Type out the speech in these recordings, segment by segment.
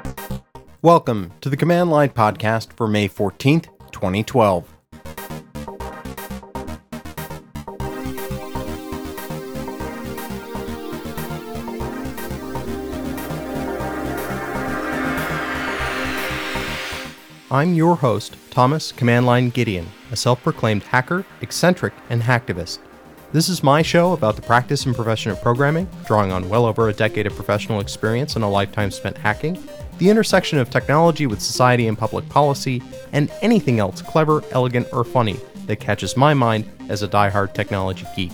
Welcome to the Command Line podcast for May 14th, 2012. I'm your host, Thomas Command Line Gideon, a self-proclaimed hacker, eccentric, and hacktivist. This is my show about the practice and profession of programming, drawing on well over a decade of professional experience and a lifetime spent hacking, the intersection of technology with society and public policy, and anything else clever, elegant, or funny that catches my mind as a diehard technology geek.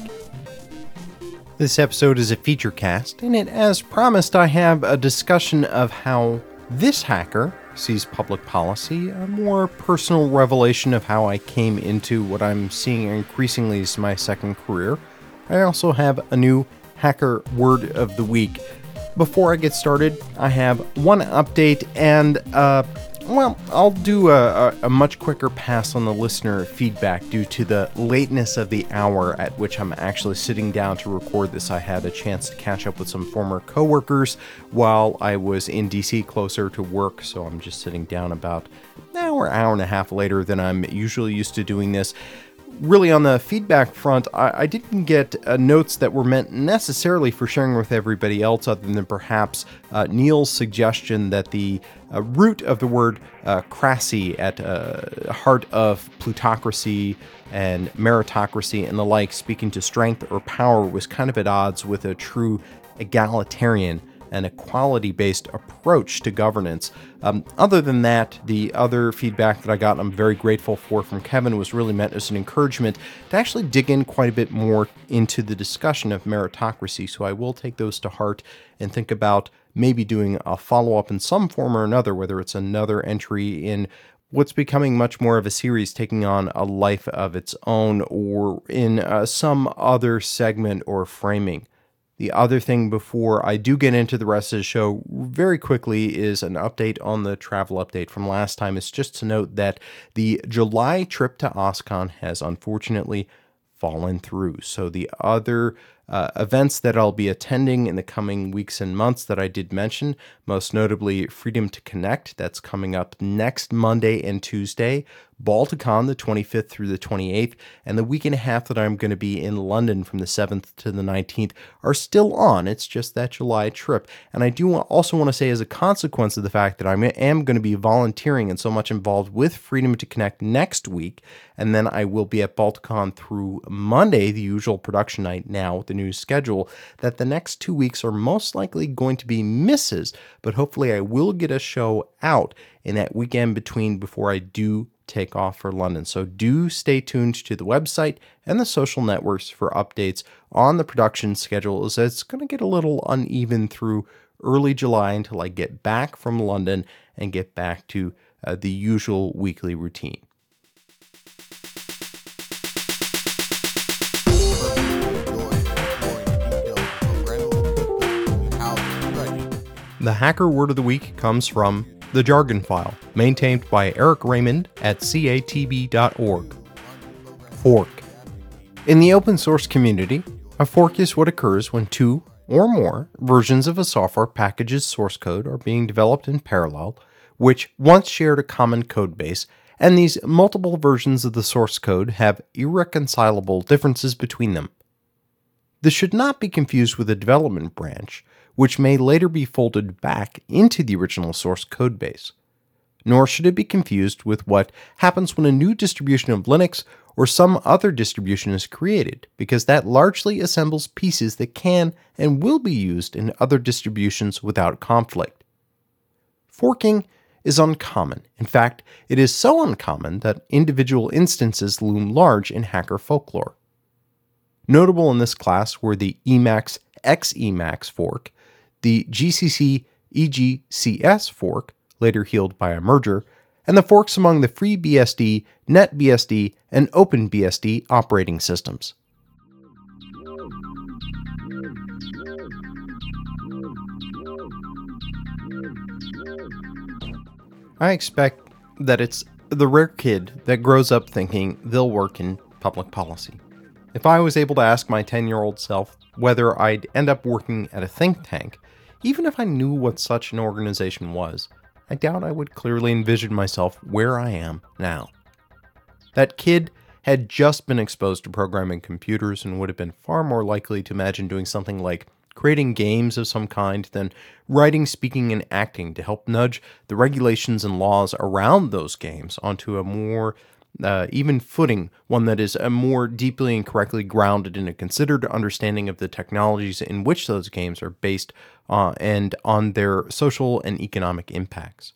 This episode is a feature cast, and as promised, I have a discussion of how this hacker sees public policy, a more personal revelation of how I came into what I'm seeing increasingly as my second career. I also have a new hacker word of the week. Before I get started, I have one update and, I'll do a much quicker pass on the listener feedback due to the lateness of the hour at which I'm actually sitting down to record this. I had a chance to catch up with some former coworkers while I was in DC closer to work, so I'm just sitting down about an hour and a half later than I'm usually used to doing this. Really, on the feedback front, I didn't get notes that were meant necessarily for sharing with everybody else, other than perhaps Neil's suggestion that the root of the word crassy at heart of plutocracy and meritocracy and the like, speaking to strength or power, was kind of at odds with a true egalitarian and equality-based approach to governance. Other than that, the other feedback that I got, I'm very grateful for, from Kevin, was really meant as an encouragement to actually dig in quite a bit more into the discussion of meritocracy. So I will take those to heart and think about maybe doing a follow-up in some form or another, whether it's another entry in what's becoming much more of a series taking on a life of its own, or in some other segment or framing. The other thing before I do get into the rest of the show very quickly is an update on the travel update from last time. It's just to note that the July trip to OSCON has unfortunately fallen through. So the other events that I'll be attending in the coming weeks and months that I did mention, most notably Freedom to Connect, that's coming up next Monday and Tuesday, Balticon the 25th through the 28th, and the week and a half that I'm going to be in London from the 7th to the 19th are still on. It's just that July trip. And I do also want to say, as a consequence of the fact that I am going to be volunteering and so much involved with Freedom to Connect next week, and then I will be at Balticon through Monday, the usual production night now, the new schedule, that the next 2 weeks are most likely going to be misses, but hopefully I will get a show out in that weekend between before I do take off for London. So do stay tuned to the website and the social networks for updates on the production schedule, as it's going to get a little uneven through early July until I get back from London and get back to the usual weekly routine. The hacker word of the week comes from The Jargon File, maintained by Eric Raymond at catb.org. Fork. In the open source community, a fork is what occurs when two or more versions of a software package's source code are being developed in parallel, which once shared a common code base, and these multiple versions of the source code have irreconcilable differences between them. This should not be confused with a development branch, which may later be folded back into the original source code base. Nor should it be confused with what happens when a new distribution of Linux or some other distribution is created, because that largely assembles pieces that can and will be used in other distributions without conflict. Forking is uncommon. In fact, it is so uncommon that individual instances loom large in hacker folklore. Notable in this class were the Emacs XEmacs fork, the GCC EGCS fork, later healed by a merger, and the forks among the FreeBSD, NetBSD, and OpenBSD operating systems. I expect that it's the rare kid that grows up thinking they'll work in public policy. If I was able to ask my 10-year-old self whether I'd end up working at a think tank, even if I knew what such an organization was, I doubt I would clearly envision myself where I am now. That kid had just been exposed to programming computers and would have been far more likely to imagine doing something like creating games of some kind than writing, speaking, and acting to help nudge the regulations and laws around those games onto a more even footing, one that is more deeply and correctly grounded in a considered understanding of the technologies in which those games are based and on their social and economic impacts.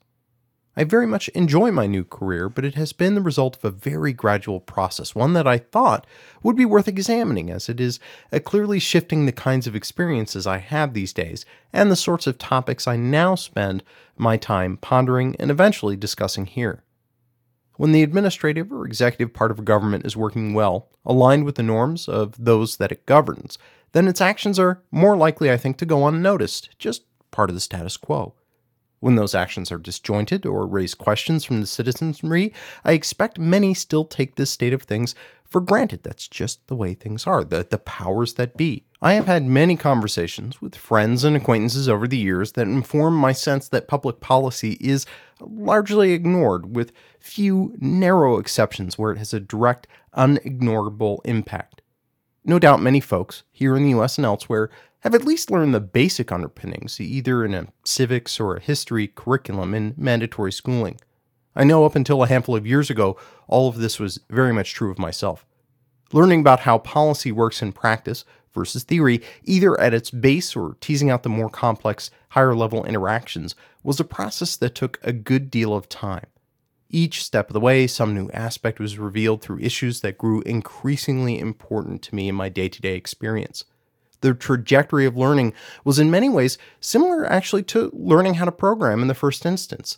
I very much enjoy my new career, but it has been the result of a very gradual process, one that I thought would be worth examining, as it is clearly shifting the kinds of experiences I have these days and the sorts of topics I now spend my time pondering and eventually discussing here. When the administrative or executive part of a government is working well, aligned with the norms of those that it governs, then its actions are more likely, I think, to go unnoticed, just part of the status quo. When those actions are disjointed or raise questions from the citizenry, I expect many still take this state of things for granted. That's just the way things are, the powers that be. I have had many conversations with friends and acquaintances over the years that inform my sense that public policy is largely ignored, with few narrow exceptions where it has a direct, unignorable impact. No doubt many folks, here in the US and elsewhere, have at least learned the basic underpinnings, either in a civics or a history curriculum in mandatory schooling. I know up until a handful of years ago, all of this was very much true of myself. Learning about how policy works in practice versus theory, either at its base or teasing out the more complex, higher-level interactions, was a process that took a good deal of time. Each step of the way, some new aspect was revealed through issues that grew increasingly important to me in my day-to-day experience. The trajectory of learning was in many ways similar actually to learning how to program in the first instance.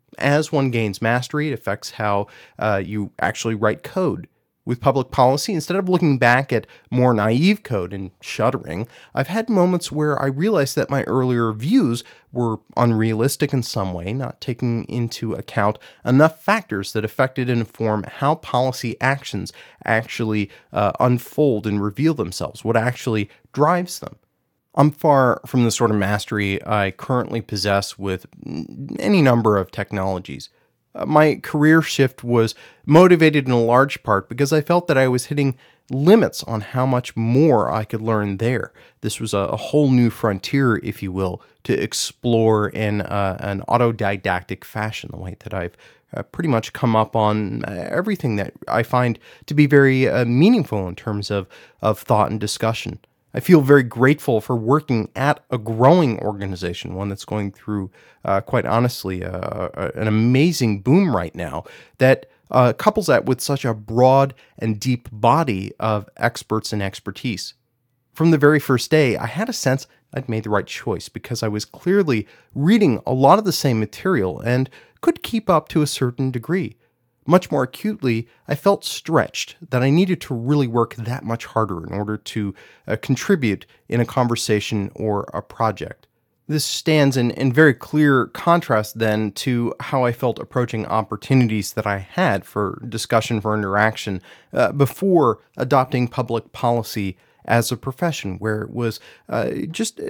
As one gains mastery, it affects how you actually write code. With public policy, instead of looking back at more naive code and shuddering, I've had moments where I realized that my earlier views were unrealistic in some way, not taking into account enough factors that affected and inform how policy actions actually unfold and reveal themselves, what actually drives them. I'm far from the sort of mastery I currently possess with any number of technologies. My career shift was motivated in a large part because I felt that I was hitting limits on how much more I could learn there. This was a whole new frontier, if you will, to explore in an autodidactic fashion, the way that I've pretty much come up on everything that I find to be very meaningful in terms of thought and discussion. I feel very grateful for working at a growing organization, one that's going through, quite honestly, an amazing boom right now that couples that with such a broad and deep body of experts and expertise. From the very first day, I had a sense I'd made the right choice because I was clearly reading a lot of the same material and could keep up to a certain degree. Much more acutely, I felt stretched that I needed to really work that much harder in order to contribute in a conversation or a project. This stands in very clear contrast then to how I felt approaching opportunities that I had for discussion, for interaction, before adopting public policy as a profession, where it was just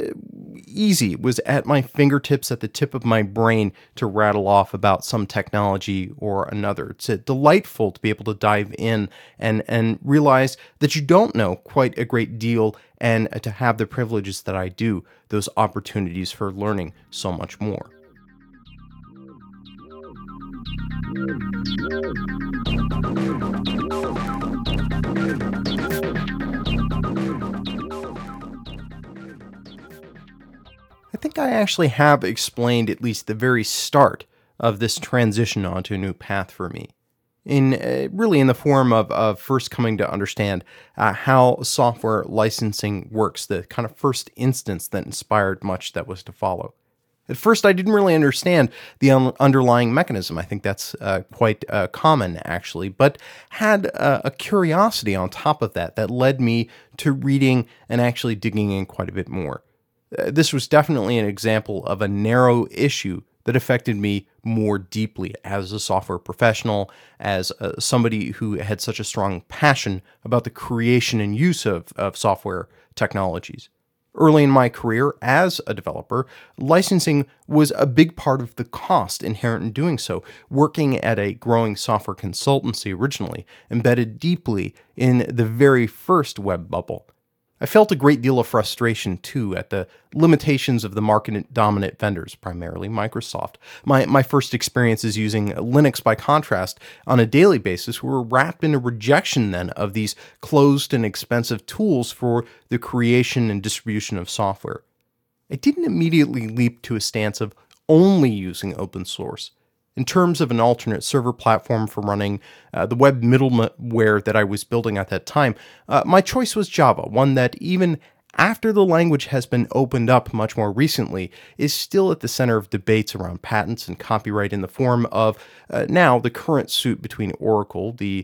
easy. It was at my fingertips, at the tip of my brain to rattle off about some technology or another. It's delightful to be able to dive in and realize that you don't know quite a great deal, and to have the privileges that I do, those opportunities for learning so much more. I think I actually have explained at least the very start of this transition onto a new path for me. Really in the form of first coming to understand how software licensing works, the kind of first instance that inspired much that was to follow. At first, I didn't really understand the underlying mechanism. I think that's quite common, actually, but had a curiosity on top of that led me to reading and actually digging in quite a bit more. This was definitely an example of a narrow issue that affected me more deeply as a software professional, as somebody who had such a strong passion about the creation and use of software technologies. Early in my career as a developer, licensing was a big part of the cost inherent in doing so, working at a growing software consultancy originally, embedded deeply in the very first web bubble. I felt a great deal of frustration, too, at the limitations of the market-dominant vendors, primarily Microsoft. My first experiences using Linux, by contrast, on a daily basis were wrapped in a rejection, then, of these closed and expensive tools for the creation and distribution of software. I didn't immediately leap to a stance of only using open source. In terms of an alternate server platform for running the web middleware that I was building at that time, my choice was Java, one that even after the language has been opened up much more recently, is still at the center of debates around patents and copyright in the form of now the current suit between Oracle, the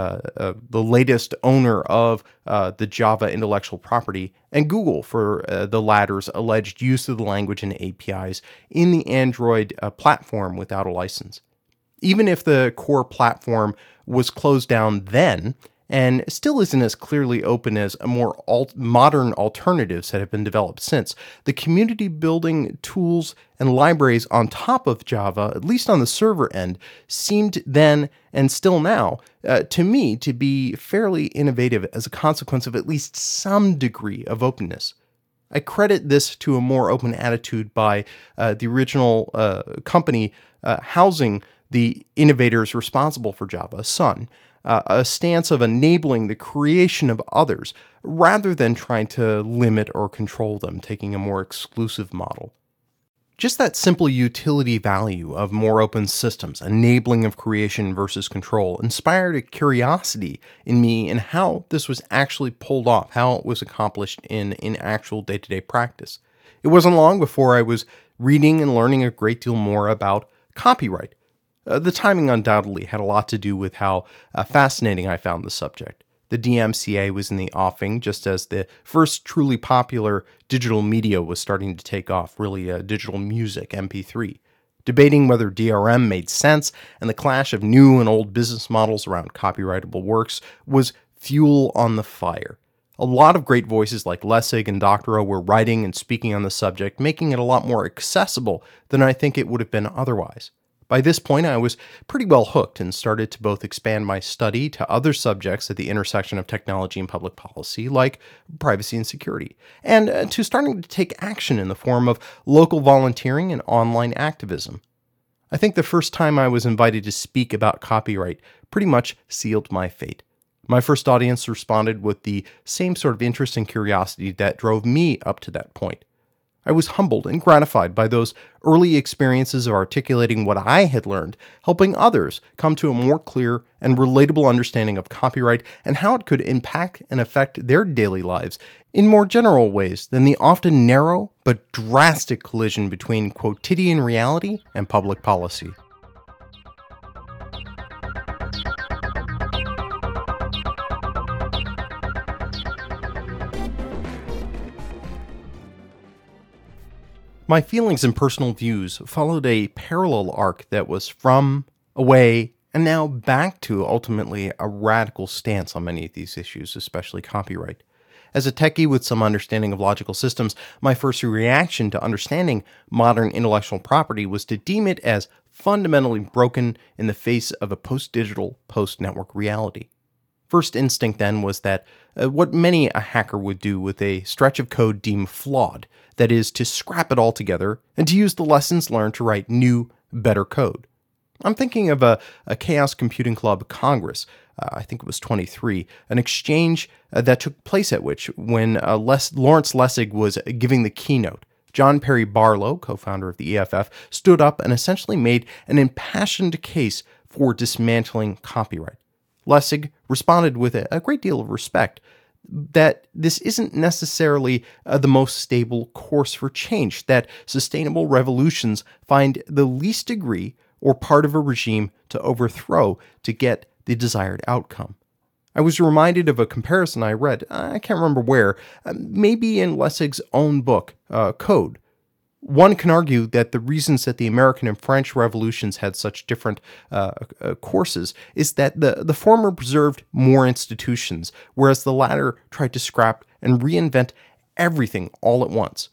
latest owner of the Java intellectual property, and Google for the latter's alleged use of the language and APIs in the Android platform without a license. Even if the core platform was closed down then, and still isn't as clearly open as more modern alternatives that have been developed since, the community building tools and libraries on top of Java, at least on the server end, seemed then and still now, to me, to be fairly innovative as a consequence of at least some degree of openness. I credit this to a more open attitude by the original company housing the innovators responsible for Java, Sun, a stance of enabling the creation of others rather than trying to limit or control them, taking a more exclusive model. Just that simple utility value of more open systems, enabling of creation versus control, inspired a curiosity in me in how this was actually pulled off, how it was accomplished in actual day-to-day practice. It wasn't long before I was reading and learning a great deal more about copyright. The timing undoubtedly had a lot to do with how fascinating I found the subject. The DMCA was in the offing just as the first truly popular digital media was starting to take off, really digital music, MP3. Debating whether DRM made sense and the clash of new and old business models around copyrightable works was fuel on the fire. A lot of great voices like Lessig and Doctorow were writing and speaking on the subject, making it a lot more accessible than I think it would have been otherwise. By this point, I was pretty well hooked and started to both expand my study to other subjects at the intersection of technology and public policy, like privacy and security, and to starting to take action in the form of local volunteering and online activism. I think the first time I was invited to speak about copyright pretty much sealed my fate. My first audience responded with the same sort of interest and curiosity that drove me up to that point. I was humbled and gratified by those early experiences of articulating what I had learned, helping others come to a more clear and relatable understanding of copyright and how it could impact and affect their daily lives in more general ways than the often narrow but drastic collision between quotidian reality and public policy. My feelings and personal views followed a parallel arc that was from, away, and now back to ultimately a radical stance on many of these issues, especially copyright. As a techie with some understanding of logical systems, my first reaction to understanding modern intellectual property was to deem it as fundamentally broken in the face of a post-digital, post-network reality. First instinct then was that what many a hacker would do with a stretch of code deemed flawed, that is, to scrap it all together and to use the lessons learned to write new, better code. I'm thinking of a Chaos Computing Club Congress, I think it was 23, an exchange that took place at which, when Lawrence Lessig was giving the keynote, John Perry Barlow, co-founder of the EFF, stood up and essentially made an impassioned case for dismantling copyright. Lessig responded with a great deal of respect that this isn't necessarily the most stable course for change, that sustainable revolutions find the least degree or part of a regime to overthrow to get the desired outcome. I was reminded of a comparison I read, I can't remember where, maybe in Lessig's own book, Code. One can argue that the reasons that the American and French revolutions had such different courses is that the former preserved more institutions, whereas the latter tried to scrap and reinvent everything all at once.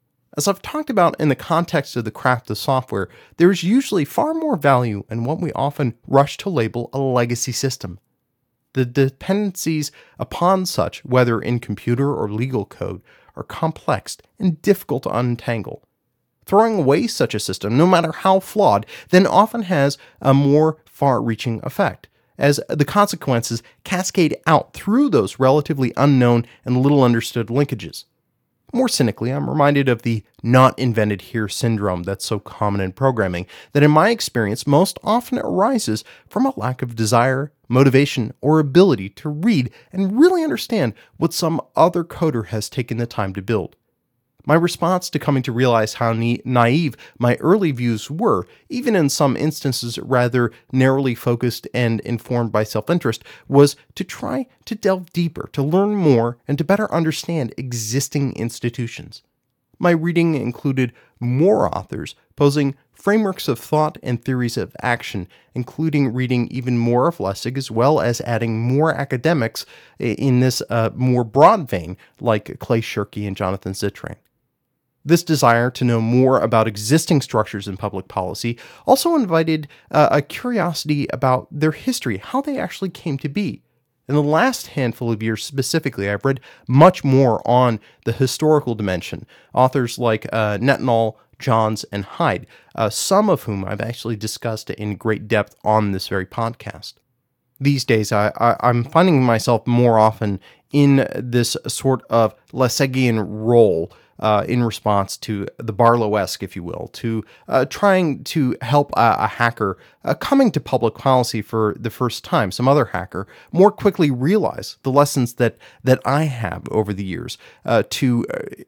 As I've talked about in the context of the craft of software, there is usually far more value in what we often rush to label a legacy system. The dependencies upon such, whether in computer or legal code, are complex and difficult to untangle. Throwing away such a system, no matter how flawed, then often has a more far-reaching effect, as the consequences cascade out through those relatively unknown and little understood linkages. More cynically, I'm reminded of the not invented here syndrome that's so common in programming, that in my experience most often arises from a lack of desire, motivation, or ability to read and really understand what some other coder has taken the time to build. My response to coming to realize how naive my early views were, even in some instances rather narrowly focused and informed by self-interest, was to try to delve deeper, to learn more, and to better understand existing institutions. My reading included more authors posing frameworks of thought and theories of action, including reading even more of Lessig, as well as adding more academics in this more broad vein, like Clay Shirky and Jonathan Zittrain. This desire to know more about existing structures in public policy also invited a curiosity about their history, how they actually came to be. In the last handful of years specifically, I've read much more on the historical dimension. Authors like Netanel, Johns, and Hyde, some of whom I've actually discussed in great depth on this very podcast. These days, I'm finding myself more often in this sort of Lessegian role in response to the Barlow-esque, if you will, to trying to help a hacker coming to public policy for the first time, some other hacker, more quickly realize the lessons that I have over the years to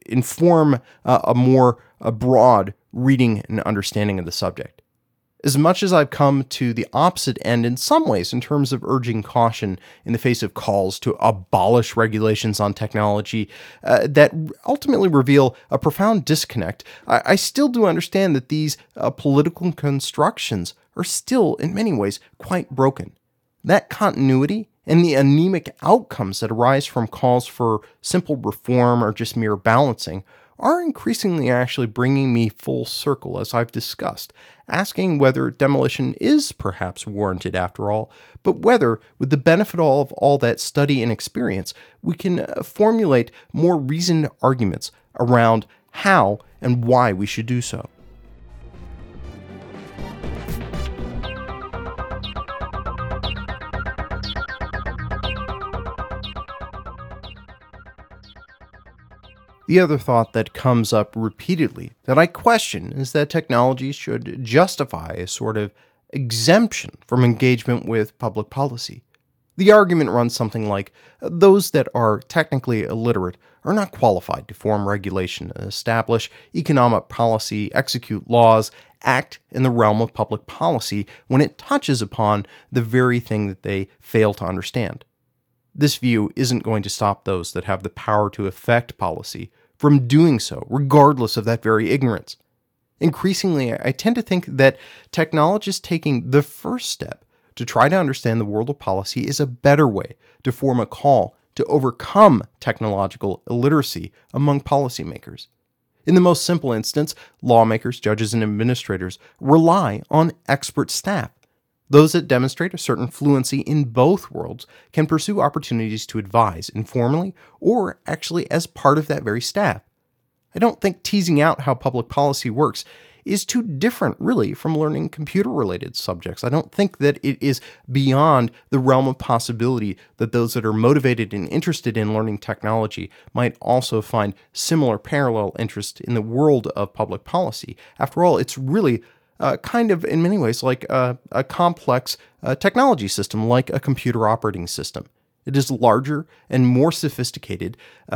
inform a more broad reading and understanding of the subject. As much as I've come to the opposite end in some ways in terms of urging caution in the face of calls to abolish regulations on technology that ultimately reveal a profound disconnect, I still do understand that these political constructions are still, in many ways, quite broken. That continuity and the anemic outcomes that arise from calls for simple reform or just mere balancing are increasingly actually bringing me full circle, as I've discussed, asking whether demolition is perhaps warranted after all, but whether, with the benefit of all that study and experience, we can formulate more reasoned arguments around how and why we should do so. The other thought that comes up repeatedly that I question is that technology should justify a sort of exemption from engagement with public policy. The argument runs something like, those that are technically illiterate are not qualified to form regulation, establish economic policy, execute laws, act in the realm of public policy when it touches upon the very thing that they fail to understand. This view isn't going to stop those that have the power to affect policy from doing so, regardless of that very ignorance. Increasingly, I tend to think that technologists taking the first step to try to understand the world of policy is a better way to form a call to overcome technological illiteracy among policymakers. In the most simple instance, lawmakers, judges, and administrators rely on expert staff. Those that demonstrate a certain fluency in both worlds can pursue opportunities to advise informally or actually as part of that very staff. I don't think teasing out how public policy works is too different, really, from learning computer-related subjects. I don't think that it is beyond the realm of possibility that those that are motivated and interested in learning technology might also find similar parallel interest in the world of public policy. After all, it's really kind of, in many ways, like a complex technology system, like a computer operating system. It is larger and more sophisticated,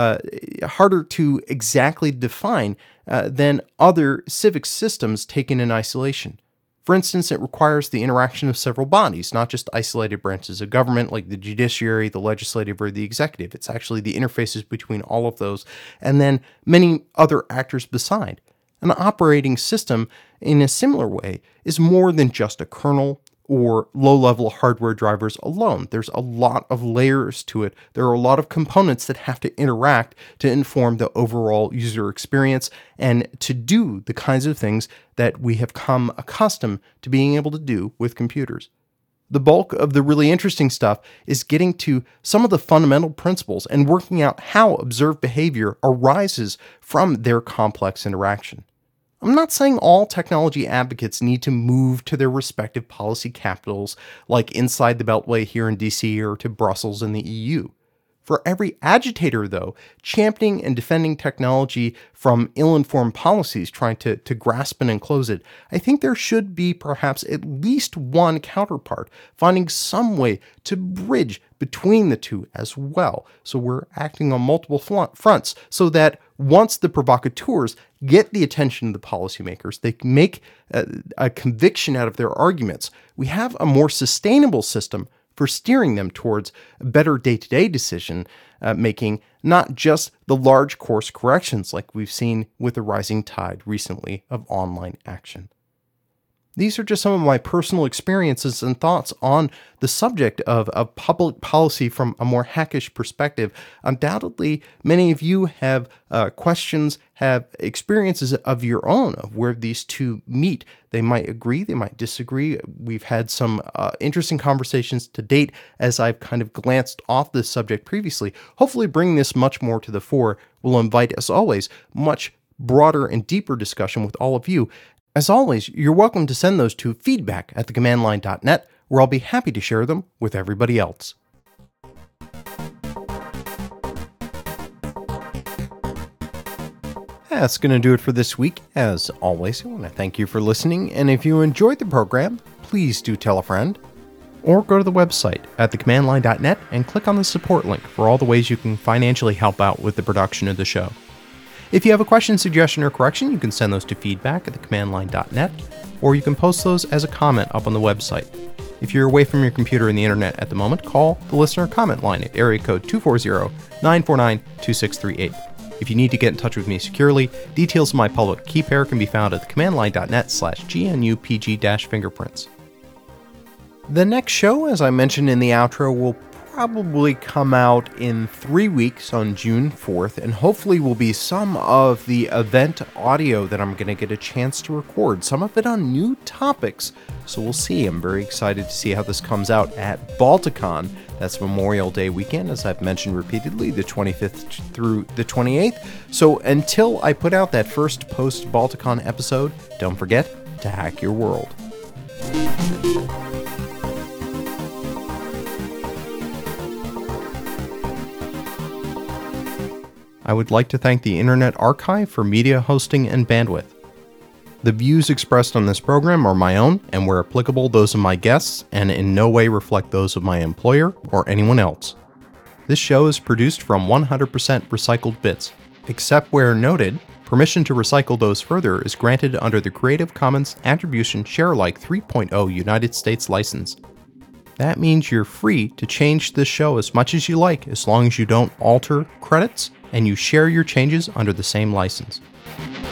harder to exactly define than other civic systems taken in isolation. For instance, it requires the interaction of several bodies, not just isolated branches of government like the judiciary, the legislative, or the executive. It's actually the interfaces between all of those, and then many other actors beside. An operating system, in a similar way, is more than just a kernel, or low-level hardware drivers alone. There's a lot of layers to it. There are a lot of components that have to interact to inform the overall user experience and to do the kinds of things that we have come accustomed to being able to do with computers. The bulk of the really interesting stuff is getting to some of the fundamental principles and working out how observed behavior arises from their complex interaction. I'm not saying all technology advocates need to move to their respective policy capitals, like inside the Beltway here in DC or to Brussels in the EU. For every agitator, though, championing and defending technology from ill-informed policies trying to grasp and enclose it, I think there should be perhaps at least one counterpart, finding some way to bridge between the two as well. So we're acting on multiple fronts so that once the provocateurs get the attention of the policymakers, they make a conviction out of their arguments, we have a more sustainable system for steering them towards better day-to-day decision making, not just the large course corrections like we've seen with the rising tide recently of online action. These are just some of my personal experiences and thoughts on the subject of public policy from a more hackish perspective. Undoubtedly, many of you have questions, have experiences of your own of where these two meet. They might agree, they might disagree. We've had some interesting conversations to date as I've kind of glanced off this subject previously. Hopefully bringing this much more to the fore will invite, as always, much broader and deeper discussion with all of you. As always, you're welcome to send those to feedback@thecommandline.net, where I'll be happy to share them with everybody else. That's going to do it for this week. As always, I want to thank you for listening, and if you enjoyed the program, please do tell a friend, or go to the website at thecommandline.net and click on the support link for all the ways you can financially help out with the production of the show. If you have a question, suggestion, or correction, you can send those to feedback@thecommandline.net, or you can post those as a comment up on the website. If you're away from your computer and the internet at the moment, call the listener comment line at area code 240-949-2638. If you need to get in touch with me securely, details of my public key pair can be found at thecommandline.net/GNUPG-fingerprints. The next show, as I mentioned in the outro, will probably come out in 3 weeks on June 4th, and hopefully will be some of the event audio that I'm going to get a chance to record, some of it on new topics, so we'll see. I'm very excited to see how this comes out at Balticon. That's Memorial Day weekend, as I've mentioned repeatedly, the 25th through the 28th. So until I put out that first post-Balticon episode, don't forget to hack your world. I would like to thank the Internet Archive for media hosting and bandwidth. The views expressed on this program are my own, and where applicable, those of my guests, and in no way reflect those of my employer or anyone else. This show is produced from 100% recycled bits. Except where noted, permission to recycle those further is granted under the Creative Commons Attribution Sharealike 3.0 United States license. That means you're free to change this show as much as you like, as long as you don't alter credits and you share your changes under the same license.